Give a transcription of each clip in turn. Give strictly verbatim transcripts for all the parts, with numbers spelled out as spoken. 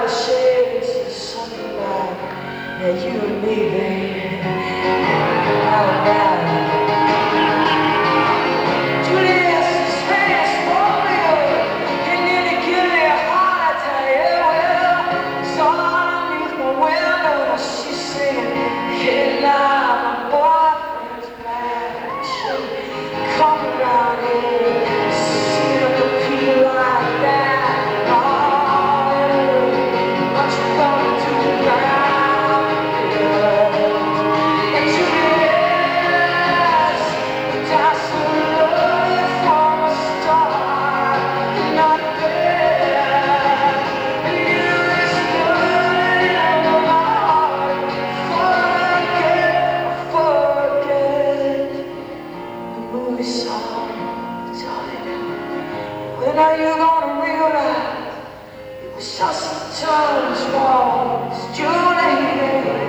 out of shade and said something like, yeah, you and me, baby, how about it? Julius is fast, Romeo, and then he give me a heart attack. Yeah, well, it's all underneath my window, and she's singing, hey, now my boyfriend's back. She come around here, see the people like that. When are you gonna realize it was just a touch wrong? It's too late.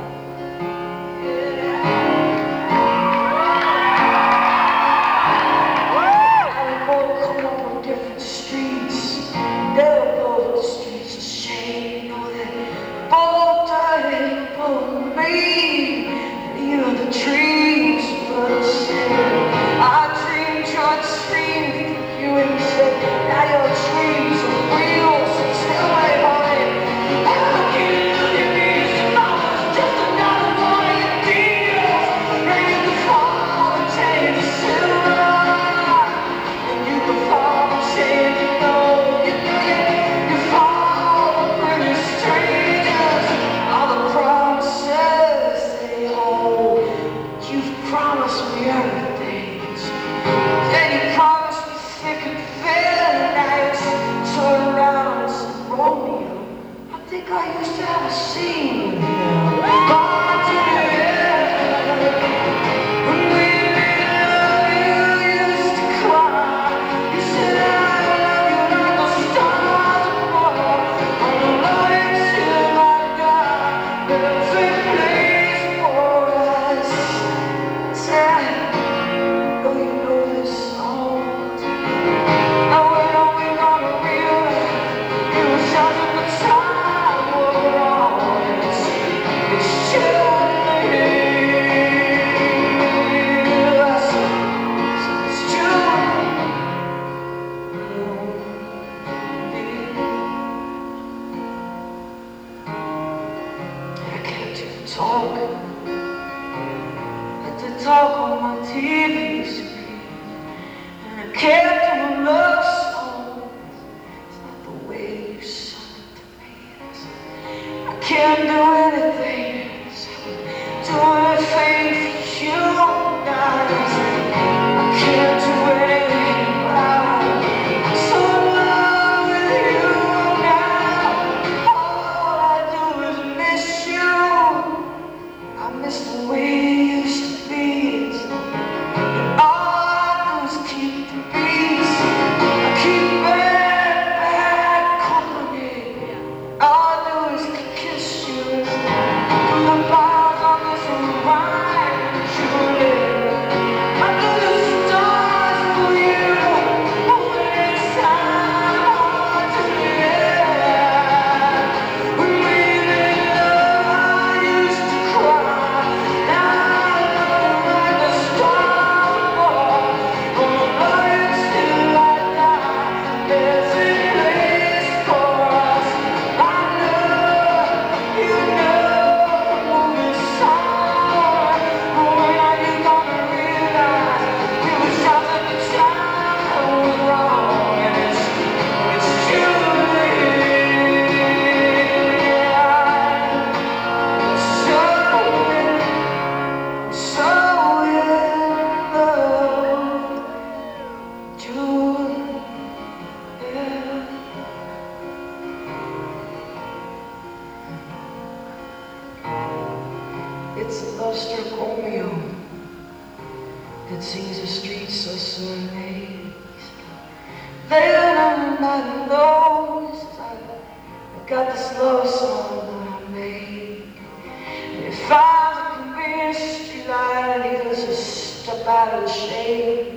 Now we both come up on different streets. They'll both the streets of shame. You know that both dirty, both mean. And even the trees were the same. I dreamed your dream. You and said, now your dreams are real, so tell me, honey, how can you be tomorrow's just another one of your deals? Bring the fall and change the silver, and you can fall and change it, know, you know, you, you fall and bring your strangers, all the promises they hold. You've promised me everything, then you promised me thick and thin, now you turn around and say, Romeo, I think I used to have a scene with you. Gone to the end. When we made love, you used to cry. You said I love you like the stars above. I'm loving till I die. There's a place for us. Say, oh, you know this song. Talk, let the talk on my T V screen, and I kept doing love songs. It's not the way you sung it to me. I can't do anything, do anything for you guys. I can't do anything without. I'm so in love with you now. All I do is miss you. I miss the way you used to be. And all I do is keep the peace. I keep bad, bad company. All I do is kiss you. Put my bars on this wine, Julie. I do the stars for you. When it's time to live. When we made love, I used to cry. It's a love-struck Romeo that sings the streets of serenades. Then I'm not knows I got this love song that I made. And if I was a convinced street light, he'll just step out of the shade.